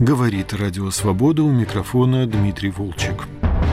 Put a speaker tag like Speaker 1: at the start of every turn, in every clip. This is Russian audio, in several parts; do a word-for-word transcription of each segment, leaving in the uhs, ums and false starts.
Speaker 1: Говорит Радио Свобода, у микрофона Дмитрий Волчек.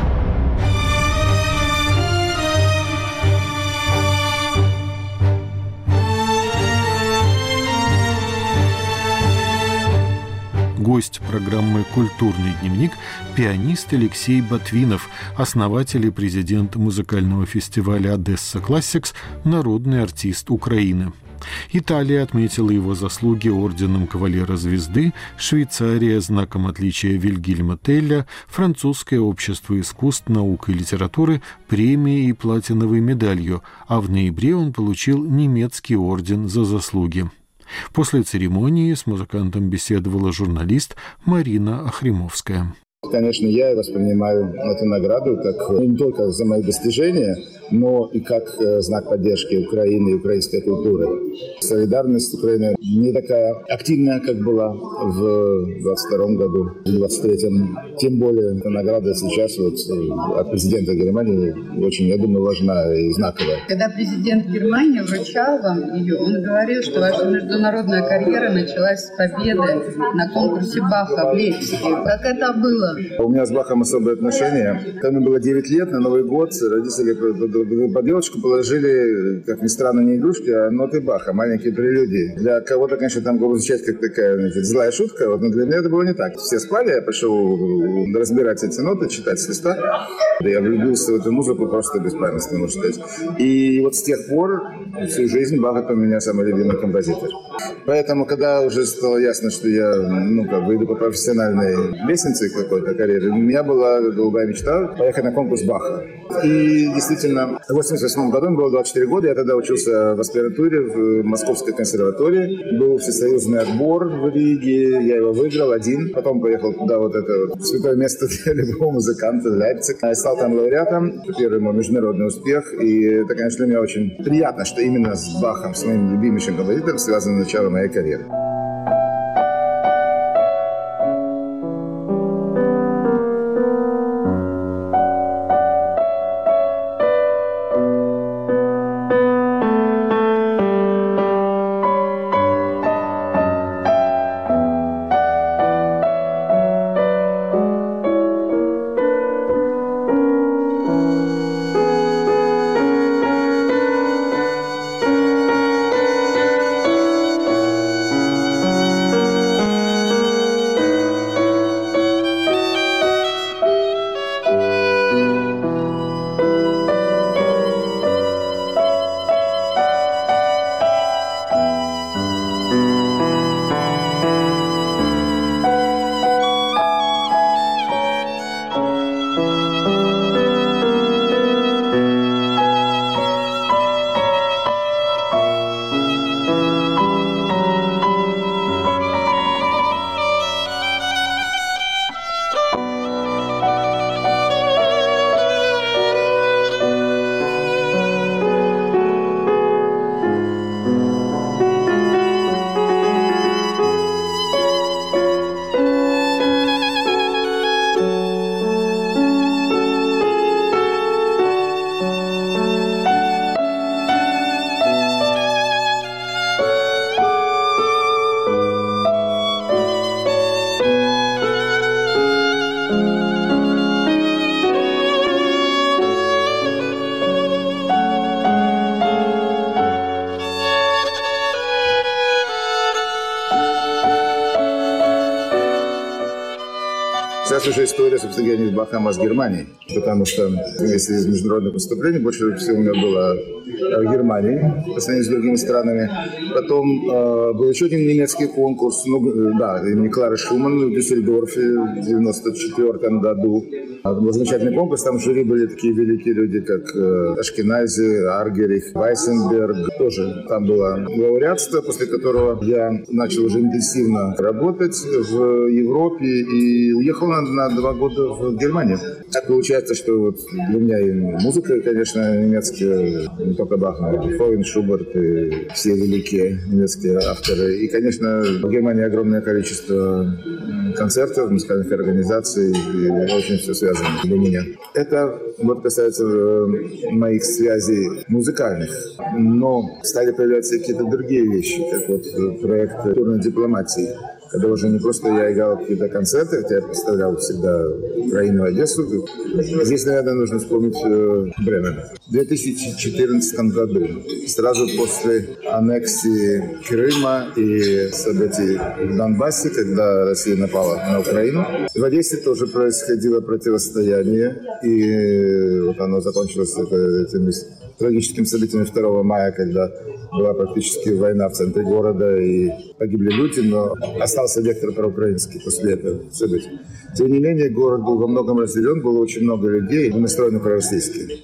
Speaker 1: Гость программы «Культурный дневник» – пианист Алексей Ботвинов, основатель и президент музыкального фестиваля «Одесса Классикс», народный артист Украины. Италия отметила его заслуги орденом Кавалера Звезды, Швейцария – знаком отличия Вильгельма Телля, Французское общество искусств, наук и литературы – премией и платиновой медалью, а в ноябре он получил немецкий орден за заслуги. После церемонии с музыкантом беседовала журналист Марина Охримовская.
Speaker 2: Конечно, я воспринимаю эту награду как не только за мои достижения, но и как знак поддержки Украины и украинской культуры. Солидарность Украины не такая активная, как была в двадцать втором году, в двадцать третьем. Тем более, эта награда сейчас вот от президента Германии очень, я думаю, важна и знаковая.
Speaker 3: Когда президент Германии вручал вам ее, он говорил, что ваша международная карьера началась с победы на конкурсе Баха в Лейпциге. Как это было?
Speaker 2: У меня с Бахом особые отношения. Когда мне было девять лет, на Новый год родители под елочку положили, как ни странно, не игрушки, а ноты Баха, маленькие прелюдии. Для кого-то, конечно, там было звучать как такая, значит, злая шутка, вот, но для меня это было не так. Все спали, я пошел разбирать эти ноты, читать с листа. Я влюбился в эту музыку просто беспамятно, можно сказать. И вот с тех пор всю жизнь Бах — это у меня самый любимый композитор. Поэтому, когда уже стало ясно, что я, ну, как бы иду по профессиональной лестнице какой-то карьеры, у меня была голубая мечта поехать на конкурс Баха. И действительно, в восемьдесят восьмом году, мне было двадцать четыре года, я тогда учился в аспирантуре в Московской консерватории. Был всесоюзный отбор в Риге, я его выиграл один. Потом поехал туда, вот это вот святое место для любого музыканта, Лейпциг. Я стал там лауреатом, первый мой международный успех. И это, конечно, для меня очень приятно, что именно с Бахом, с моим любимейшим композитором, связано начало моей карьеры. Сейчас уже история, собственно говоря, не с Бахом, а с Германией. Потому что, если из международных выступлений, больше всего у меня было в Германии, по сравнению с другими странами. Потом э, был еще один немецкий конкурс, ну, да, имени Клары Шуман в Дюссельдорфе в девяносто четвёртом году. Это был замечательный конкурс, там в жюри были такие великие люди, как э, Ашкенази, Аргерих, Вайсенберг. Тоже там было лауреатство, после которого я начал уже интенсивно работать в Европе и уехал на, на два года в Германию. Так получается, что вот для меня и музыка, конечно, немецкая, не только Бах, но и Бетховен, Шуберт и все великие немецкие авторы. И, конечно, в Германии огромное количество концертов, музыкальных организаций, и очень все связано для меня. Это вот касается моих связей музыкальных. Но стали появляться какие-то другие вещи, как вот проект культурной дипломатии. когда уже не просто я играл какие-то концерты, хотя я представлял всегда Украину, Одессу. Здесь, наверное, нужно вспомнить э, Бремен. В две тысячи четырнадцатом году, сразу после аннексии Крыма и событий в Донбассе, когда Россия напала на Украину, в Одессе тоже происходило противостояние, и вот оно закончилось это, этими трагическими событиями второго мая, когда была практически война в центре города, и погибли люди, но остался вектор проукраинский после этого события. Тем не менее, город был во многом разделен, было очень много людей, настроены пророссийски.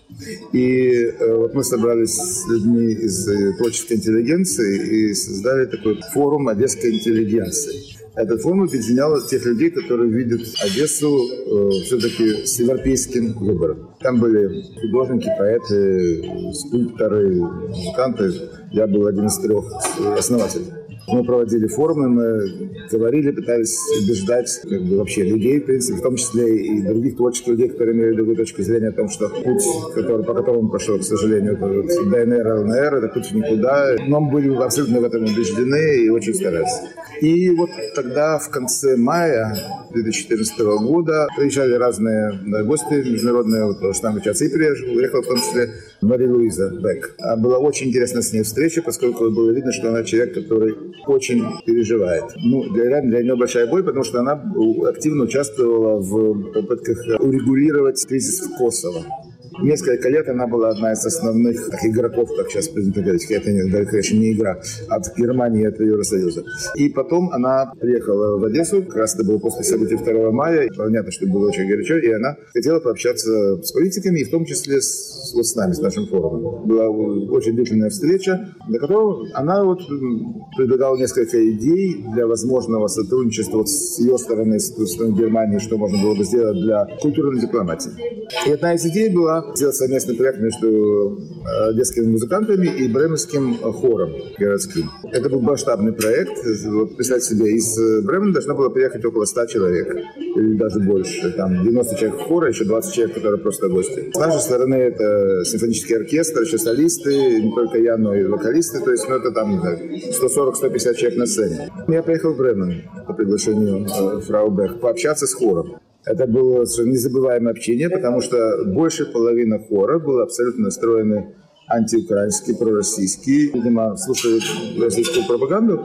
Speaker 2: И э, вот мы собрались с людьми из творческой интеллигенции и создали такой форум одесской интеллигенции. Этот форум объединял тех людей, которые видят Одессу э, все-таки с европейским выбором. Там были художники, поэты, скульпторы, музыканты. Я был один из трех основателей. Мы проводили форумы, мы говорили, пытались убеждать как бы, вообще людей, в принципе, в том числе и других творческих людей, которые имели другую точку зрения о том, что путь, который, по которому пошел, к сожалению, это вот ДНР, ЛНР, это путь в никуда. Но мы были абсолютно в этом убеждены и очень старались. И вот тогда, в конце мая две тысячи четырнадцатого года, приезжали разные гости международные, вот с нами сейчас и приехал, приехала в том числе Мари-Луиза Бек. Была очень интересная с ней встреча, поскольку было видно, что она человек, который очень переживает. Ну, для, для нее большая боль, потому что она активно участвовала в попытках урегулировать кризис в Косово. Несколько лет она была одна из основных игроков, как сейчас принято говорить, это, конечно, не игра, от Германии, от Евросоюза. И потом она приехала в Одессу, как раз это было после событий второго мая, понятно, что было очень горячо, и она хотела пообщаться с политиками, и в том числе с, вот с нами, с нашим форумом. Была очень длительная встреча, на которой она вот предлагала несколько идей для возможного сотрудничества вот с ее стороны, с стороны Германии, что можно было бы сделать для культурной дипломатии. И одна из идей была сделать совместный проект между одесскими музыкантами и бременским хором городским. Это был масштабный проект. Вот, представьте себе, из Бремена должно было приехать около ста человек, или даже больше. Там девяносто человек хора, еще двадцать человек, которые просто гости. С нашей стороны это симфонический оркестр, еще солисты, не только я, но и вокалисты. То есть, ну, это там сто сорок - сто пятьдесят человек на сцене. Я приехал в Бремен по приглашению э, фрау Бек пообщаться с хором. Это было незабываемое общение, потому что больше половины хора было абсолютно настроены антиукраинские, пророссийские. Видимо, слушают российскую пропаганду.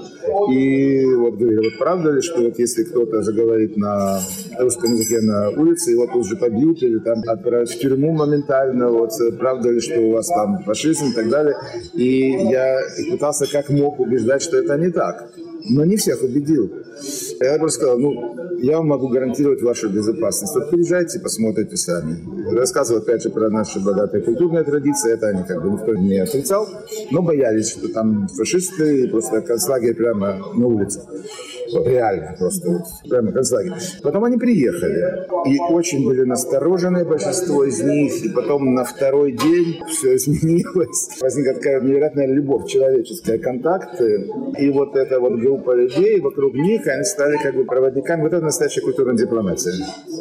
Speaker 2: И вот говорили, вот правда ли, что вот если кто-то заговорит на русском языке на улице, его тут же побьют или там отправят в тюрьму моментально. Вот правда ли, что у вас там фашизм и так далее. И я пытался как мог убеждать, что это не так. Но не всех убедил. Я просто сказал, ну, я вам могу гарантировать вашу безопасность. Вот приезжайте, посмотрите сами. Рассказывал опять же про наши богатые культурные традиции. Это они как бы никто не отрицал. Но боялись, что там фашисты, просто концлагерь прямо на улице. Вот реально просто, вот, прямо концлагерь. Потом они приехали. И очень были насторожены большинство из них. И потом на второй день все изменилось. Возникла такая невероятная любовь человеческая, контакты. И вот эта вот группа людей вокруг них, они стали как бы проводниками. Вот это настоящая культурная дипломатия.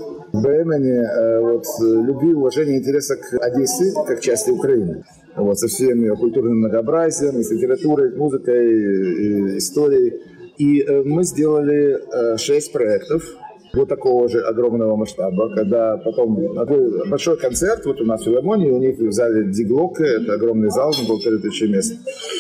Speaker 2: В Бремене э, вот, любви, уважения, интереса к Одессе как части Украины. Вот, со всем ее культурным многообразием, и с литературой, музыкой, и историей. И э, мы сделали э, шесть проектов вот такого же огромного масштаба, когда потом большой концерт, вот у нас в филармонии, у них в зале Диглока, это огромный зал, на полторы тысячи мест.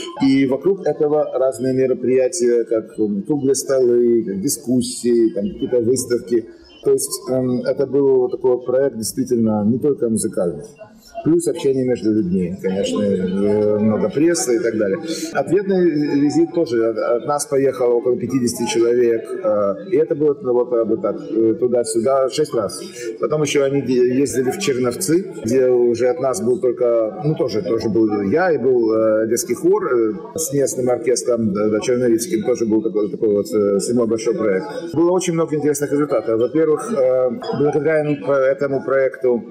Speaker 2: И вокруг этого разные мероприятия, как круглые столы, как дискуссии, там, какие-то выставки. То есть э, это был вот такой проект действительно не только музыкальный. Плюс общение между людьми, конечно, много прессы и так далее. Ответный визит тоже. От нас поехало около пятьдесят человек. И это было вот, вот так, туда-сюда шесть раз. Потом еще они ездили в Черновцы, где уже от нас был только, ну тоже, тоже был я, и был одесский хор с местным оркестром да, черновицким. Тоже был такой, такой вот седьмой большой проект. Было очень много интересных результатов. Во-первых, благодаря этому проекту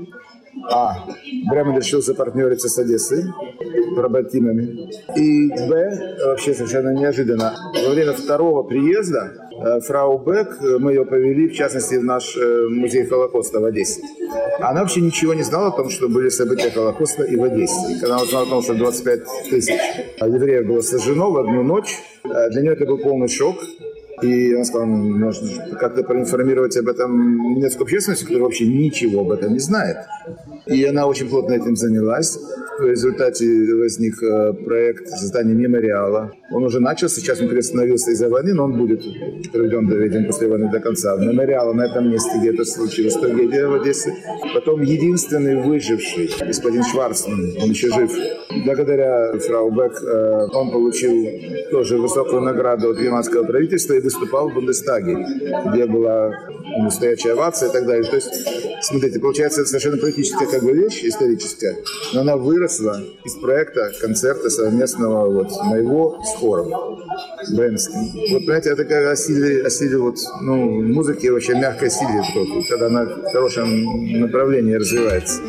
Speaker 2: А. Бремен решил запартнериться с Одессой, пробатимами. И Б. Вообще совершенно неожиданно. Во время второго приезда фрау Бек, мы ее повели, в частности, в наш музей Холокоста в Одессе. Она вообще ничего не знала о том, что были события Холокоста и в Одессе. Когда она узнала о том, что двадцать пять тысяч евреев было сожжено в одну ночь, для нее это был полный шок. И он сказал, можно как-то проинформировать об этом немецкую общественность, которая вообще ничего об этом не знает. И она очень плотно этим занялась. В результате возник проект создания мемориала. Он уже начал, сейчас он приостановился из-за войны, но он будет проведен, видимо, после войны до конца. Мемориал на этом месте, где это случилось, трагедия в Одессе. Потом единственный выживший, господин Шварцман, он еще жив. Благодаря фрау Бек он получил тоже высокую награду от германского правительства и выступал в Бундестаге, где была настоящая овация и так далее. То есть, смотрите, получается, это совершенно политическая как бы вещь, историческая, но она выросла из проекта концерта совместного вот моего с хором бременским. Вот, понимаете, это как о силе, о силе вот, ну, музыки, вообще мягкой силе, когда она в хорошем направлении развивается.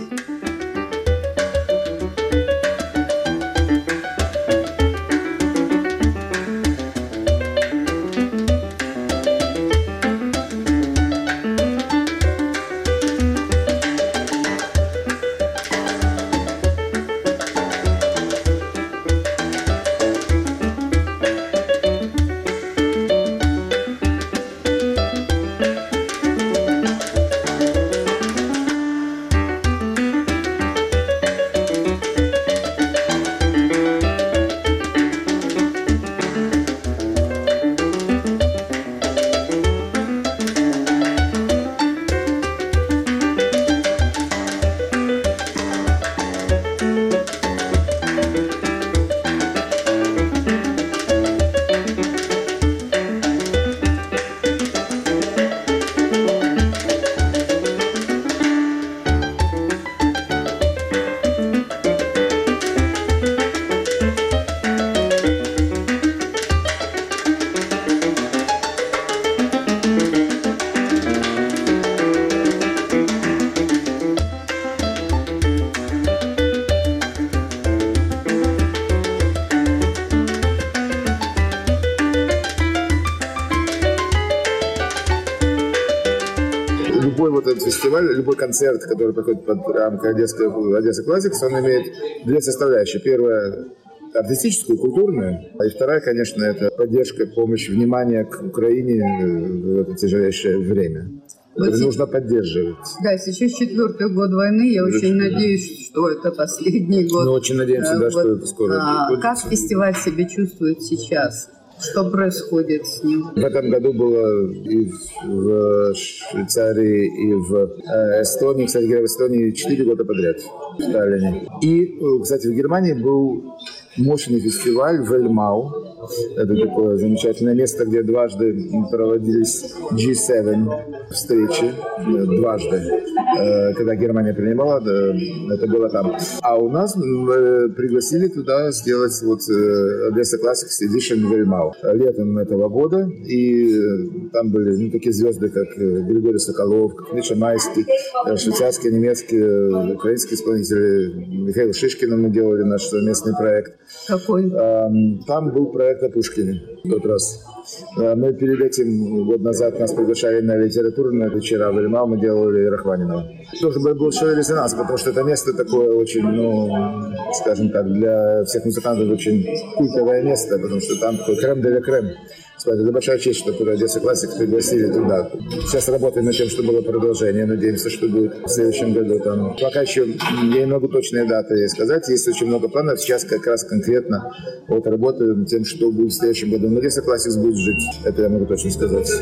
Speaker 2: Любой вот этот фестиваль, любой концерт, который проходит под рамкой Одесса Classics, он имеет две составляющие. Первая – артистическую, культурную, а и вторая, конечно, это поддержка, помощь, внимание к Украине в это тяжелейшее время. Это вот нужно поддерживать.
Speaker 3: Да, сейчас четвертый год войны, я очень надеюсь, что это последний год.
Speaker 2: Мы очень надеемся, да, вот, что это скоро
Speaker 3: а, будет. Как фестиваль себя чувствует сейчас? Что происходит с ним?
Speaker 2: В этом году было и в Швейцарии, и в Эстонии. Кстати говоря, в Эстонии четыре года подряд в Таллине. И, кстати, в Германии был мощный фестиваль в Эльмау. Это такое замечательное место, где дважды проводились джи семь встречи. Дважды. Когда Германия принимала, это было там. А у нас пригласили туда сделать вот Одесса Classics Edition в Эльмау. Летом этого года. И там были ну, такие звезды, как Григорий Соколов, как Миша Майский, швейцарские, немецкие, украинские исполнители. Михаил Шишкин, мы делали наш совместный проект.
Speaker 3: Какой?
Speaker 2: Там был проект о Пушкине в тот раз. Мы перед этим, год назад, нас приглашали на литературные вечера в Эльмау, мы делали Рахманинова. Тоже был большой резонанс, потому что это место такое очень, ну, скажем так, для всех музыкантов очень культовое место, потому что там такой крем де ля крем. Это большая честь, что туда Одесса Classics пригласили туда. Сейчас работаем над тем, что было продолжение. Надеемся, что будет в следующем году. Там. Пока еще я не могу точные даты сказать. Есть очень много планов. Сейчас как раз конкретно вот работаю над тем, что будет в следующем году. Но Одесса Classics будет жить. Это я могу точно сказать.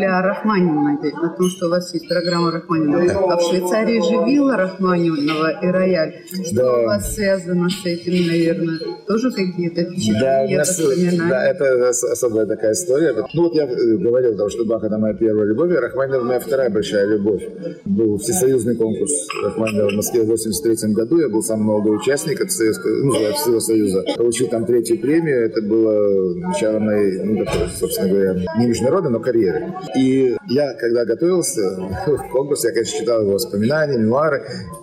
Speaker 3: говорили о Рахманиновой, о том, что у вас есть программа Рахманиновой. А в Швейцарии же вилла Рахманинова и рояль. Что да. у вас связано с этим, наверное? Тоже какие-то впечатления,
Speaker 2: да,
Speaker 3: воспоминания?
Speaker 2: Да, это особая такая история. Ну вот я говорил, потому что Бах – это моя первая любовь, а Рахманинов – моя вторая большая любовь. Был всесоюзный конкурс Рахманинова в Москве в восемьдесят третьем году. Я был самый молодой участник от Советского, ну, Всего Союза. Получил там третью премию. Это было начало моей, ну, такой, собственно говоря, не международной, но карьеры. И я, когда готовился к конкурсу, я, конечно, читал его воспоминания, мемуары,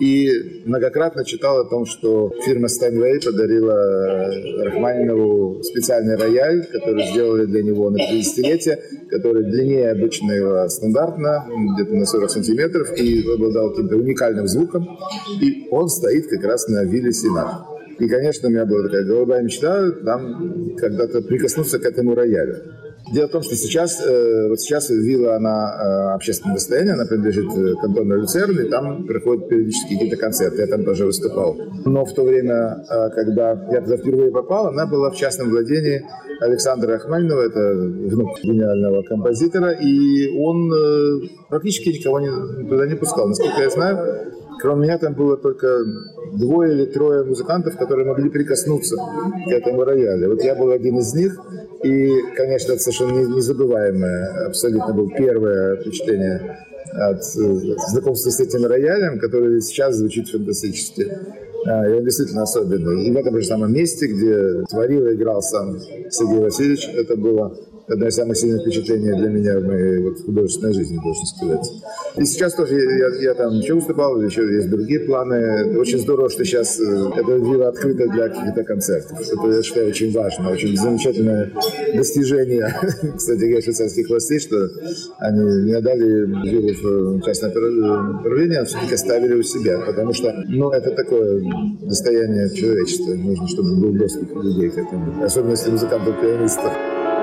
Speaker 2: и многократно читал о том, что фирма Steinway подарила Рахманинову специальный рояль, который сделали для него на пятидесятилетие, который длиннее обычного стандартно, где-то на сорок сантиметров, и обладал каким-то уникальным звуком. И он стоит как раз на вилле Сенат. И, конечно, у меня была такая голубая мечта там когда-то прикоснуться к этому роялю. Дело в том, что сейчас, э, вот сейчас вилла, она э, общественное достояние, она принадлежит кантону Люцерн, и там проходят периодически какие-то концерты, я там тоже выступал. Но в то время, э, когда я туда впервые попал, она была в частном владении Александра Рахманинова, это внук гениального композитора, и он э, практически никого не, туда не пускал. Насколько я знаю, кроме меня там было только двое или трое музыкантов, которые могли прикоснуться к этому роялю. Вот я был один из них, и, конечно, это совершенно незабываемое, абсолютно было первое впечатление от знакомства с этим роялем, который сейчас звучит фантастически. И он действительно особенный. И в этом же самом месте, где творил и играл сам Сергей Васильевич, это было одно из самых сильных впечатлений для меня в моей вот, художественной жизни, должен сказать. И сейчас тоже я, я там еще выступал, еще есть другие планы. Очень здорово, что сейчас эта вилла открыта для каких-то концертов. Это, я считаю, очень важно, очень замечательное достижение, кстати говоря, швейцарских властей, что они не отдали виллу в частное управление, а все-таки оставили у себя, потому что, ну, это такое достояние человечества. Нужно, чтобы был доступ людей к этому, особенно если музыкантов-пианистов.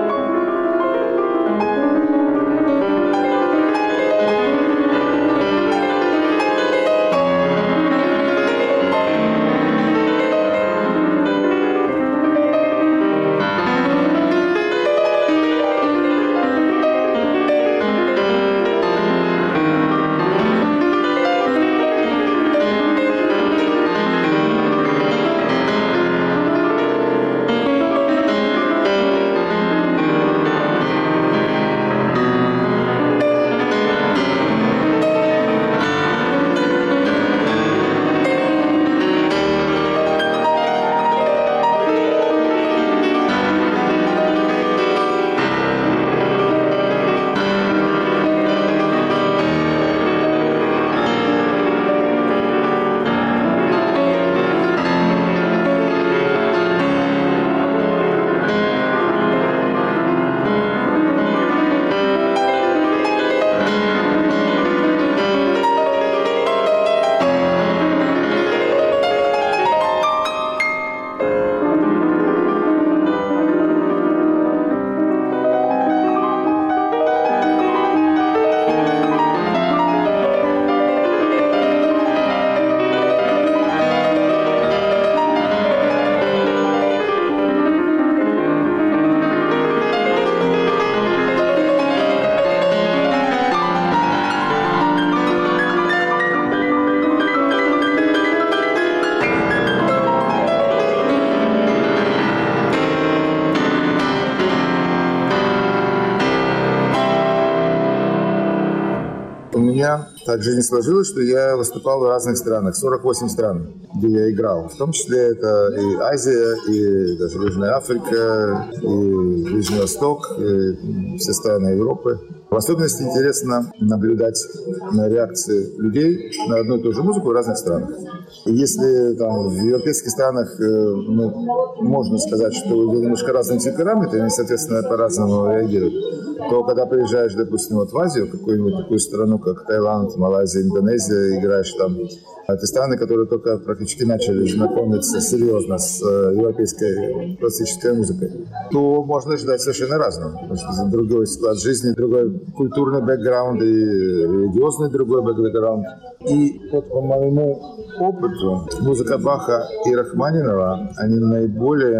Speaker 2: У меня так жизнь сложилась, что я выступал в разных странах, сорок восемь стран, где я играл. В том числе это и Азия, и даже Южная Африка, и Ближний Восток, и все страны Европы. В особенности интересно наблюдать на реакции людей на одну и ту же музыку в разных странах. И если там, в европейских странах ну, можно сказать, что немножко разные темпераменты, и они, соответственно, по-разному реагируют, то когда приезжаешь, допустим, вот в Азию, в какую-нибудь такую страну, как Таиланд, Малайзия, Индонезия, играешь там, это страны, которые только практически начали знакомиться серьезно с европейской классической музыкой, то можно ждать совершенно разного. Потому что другой склад жизни, другой культурный бэкграунд и религиозный другой бэкграунд. И вот по моему опыту музыка Баха и Рахманинова, они наиболее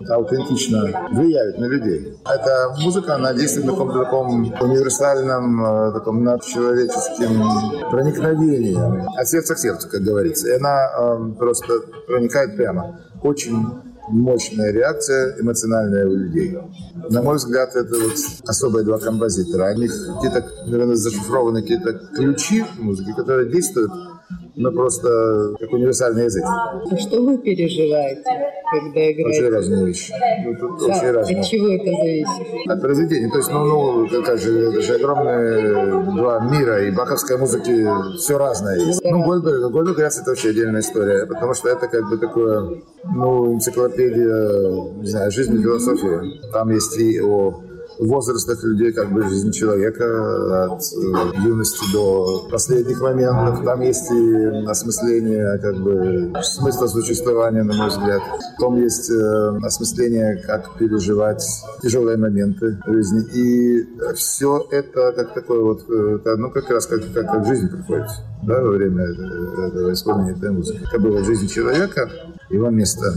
Speaker 2: аутентично влияют на людей. Эта музыка, она действует на каком-то таком универсальном, таком надчеловеческим проникновении. От сердца к сердцу, как говорится. И она э, просто проникает прямо. Очень мощная реакция эмоциональная у людей. На мой взгляд, это вот особые два композитора. У них какие-то, наверное, зашифрованы какие-то ключи музыки, которые действуют, но просто как универсальный язык.
Speaker 3: А что вы переживаете, когда играете?
Speaker 2: Очень разные вещи. Ну, тут
Speaker 3: да,
Speaker 2: очень разные.
Speaker 3: От чего это зависит?
Speaker 2: От произведения. То есть, ну, ну как же, это же огромные два мира, и баховской музыки все разное есть. Да. Ну, Гольдберг, Гольдберг, это вообще отдельная история, потому что это как бы такое, ну, энциклопедия, не знаю, жизни, философии. Там есть и о возрастах людей, как бы жизнь человека, от э, юности до последних моментов. Там есть и осмысление, как бы, смысла существования, на мой взгляд. Потом есть э, осмысление, как переживать тяжелые моменты в жизни. И все это как такое вот, э, ну, как раз как, как, как жизнь проходит, да, во время этого исполнения этой музыки. Это было жизнь человека, его место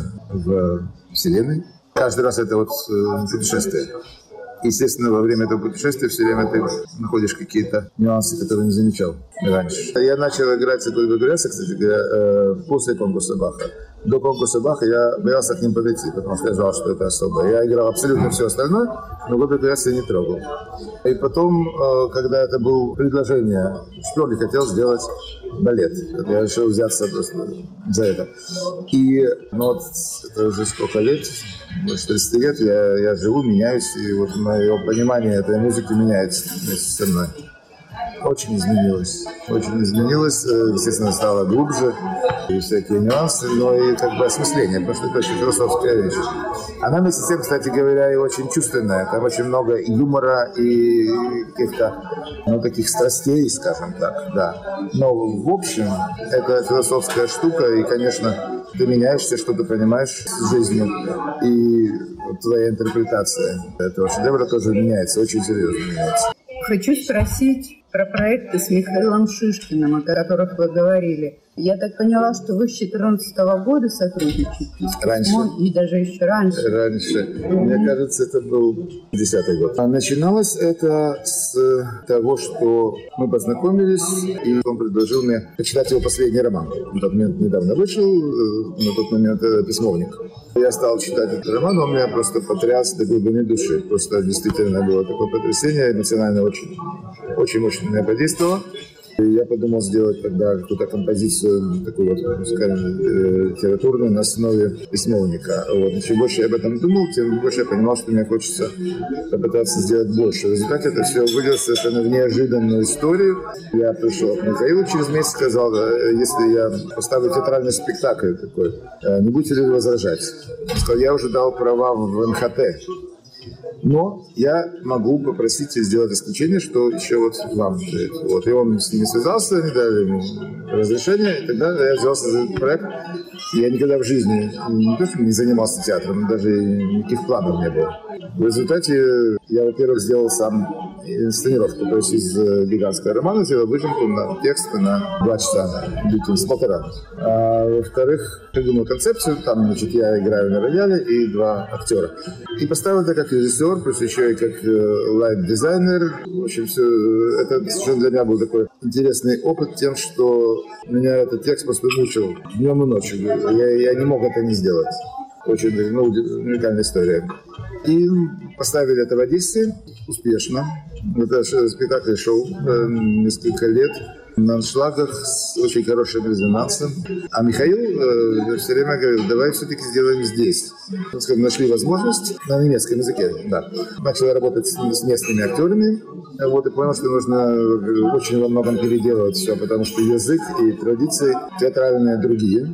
Speaker 2: в Вселенной. Каждый раз это вот э, путешествие. Естественно, во время этого путешествия все время ты находишь какие-то нюансы, которые не замечал раньше. Я начал играть с Гольдберга, кстати говоря, после конкурса Баха. До конкурса Баха я боялся к ним подойти, потому что я знал, что это особое. Я играл абсолютно все остальное, но Гольдберга я не трогал. И потом, когда это было предложение, что ли, хотел сделать балет. Я решил взяться просто за это. И ну, вот это уже сколько лет, больше тридцать лет, я, я живу, меняюсь, и вот мое понимание этой музыки меняется вместе со мной. Очень изменилось. Очень изменилось. Естественно, стало глубже. И всякие нюансы, но и как бы осмысление, потому что это очень философская вещь. Она вместе с тем, кстати говоря, и очень чувственная. Там очень много и юмора, и каких-то, ну, таких страстей, скажем так, да. Но в общем, это философская штука, и, конечно, ты меняешься, что ты понимаешь в жизни, и твоя интерпретация этого шедевра тоже меняется, очень серьезно меняется.
Speaker 3: Хочу спросить про проекты с Михаилом Шишкиным, о которых вы говорили. Я так поняла, что вы с две тысячи четырнадцатого года сотрудничаете.
Speaker 2: Раньше.
Speaker 3: И даже еще раньше.
Speaker 2: Раньше. Мне кажется, это был десятый год. А начиналось это с того, что мы познакомились, и он предложил мне почитать его последний роман. На тот момент недавно вышел, на тот момент «Письмовник». Я стал читать этот роман, он меня просто потряс до глубины души. Просто действительно было такое потрясение, эмоционально очень, очень мощно меня подействовало. И я подумал сделать тогда какую-то композицию, такую вот музыкальную, литературную на основе «Письмовника». Вот. И чем больше я об этом думал, тем больше я понимал, что мне хочется попытаться сделать больше. В результате это все вылилось совершенно в неожиданную историю. Я пришел к Михаилу через месяц, сказал, если я поставлю театральный спектакль такой, не будете ли вы возражать? Он сказал, я уже дал права в эн ха тэ. Но я могу попросить сделать исключение, что еще вот вам. Вот. И он с ними связался, они дали ему разрешение, и тогда я взялся за этот проект. Я никогда в жизни не то, что не занимался театром, даже никаких планов не было. В результате я, во-первых, сделал сам инсценировку, то есть из гигантского романа сделал выжимку на текст на два часа, с полтора. А во-вторых, придумал концепцию, там, значит, я играю на рояле и два актера. И поставил это как режиссер, плюс еще и как лайт-дизайнер. В общем, все, это совершенно для меня был такой интересный опыт тем, что меня этот текст просто мучил днем и ночью. Я, я не мог это не сделать. Очень, ну, уникальная история. И поставили это в Одессе успешно. Это спектакль шел несколько лет на аншлагах с очень хорошим резонансом. А Михаил э, все время говорил, давай все-таки сделаем здесь. Скажем, нашли возможность на немецком языке. Да. Начал работать с, с местными актерами. Вот, и понял, что нужно очень во многом переделывать все, потому что язык и традиции театральные другие.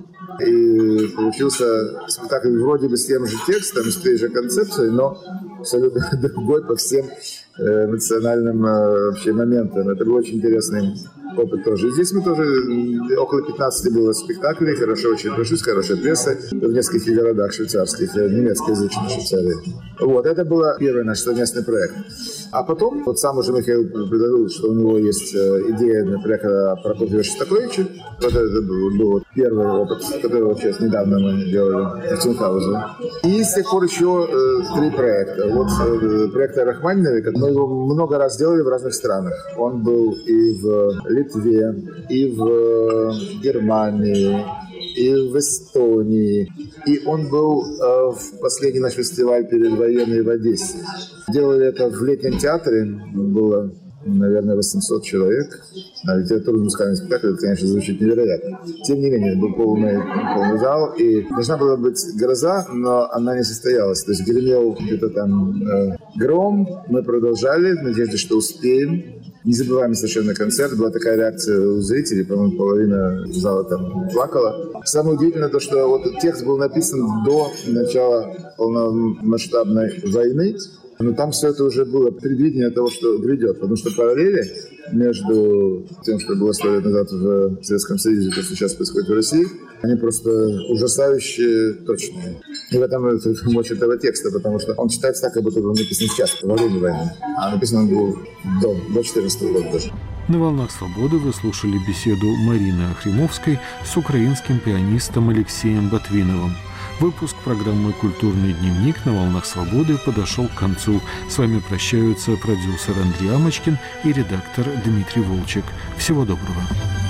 Speaker 2: И получился спектакль вроде бы с тем же текстом, с той же концепцией, но абсолютно другой по всем э, эмоциональным э, вообще моментам. Это был очень интересный опыт тоже. И здесь мы тоже, около пятнадцати было спектаклей, хорошо очень пришли, с хорошей прессой, в нескольких городах швейцарских, немецкоязычной Швейцарии. Вот, это был первый наш совместный проект. А потом, вот сам уже Михаил предложил, что у него есть идея на проект Прокофьева Шостаковича, Вот это был, был первый опыт, который вот сейчас недавно мы делали в Цунхаузе. И с тех пор еще э, три проекта. Вот э, проект о Рахманинове, мы его много раз делали в разных странах. Он был и в Литве, и в Германии, и в Эстонии. И он был э, в последний наш фестиваль передвоенный в Одессе. Делали это в летнем театре, было, наверное, восемьсот человек. На литературный музыкальный спектакль, это, конечно, звучит невероятно. Тем не менее, был полный, полный зал, и должна была быть гроза, но она не состоялась. То есть гремел где-то там э, гром, мы продолжали, в надежде, что успеем. Незабываемый совершенно концерт, была такая реакция у зрителей, по-моему, половина зала там плакала. Самое удивительное то, что вот текст был написан до начала полномасштабной войны, но там все это уже было предвидение того, что грядет, потому что параллели между тем, что было сто лет назад в Советском Союзе, и то, что сейчас происходит в России, они просто ужасающие, точные. И в этом мощь этого текста, потому что он читается так, как будто он написан сейчас, во время войны, а написан он был до, до четырнадцатого года даже.
Speaker 1: На «Волнах свободы» вы слушали беседу Марины Охримовской с украинским пианистом Алексеем Ботвиновым. Выпуск программы «Культурный дневник» на «Волнах свободы» подошел к концу. С вами прощаются продюсер Андрей Амочкин и редактор Дмитрий Волчек. Всего доброго.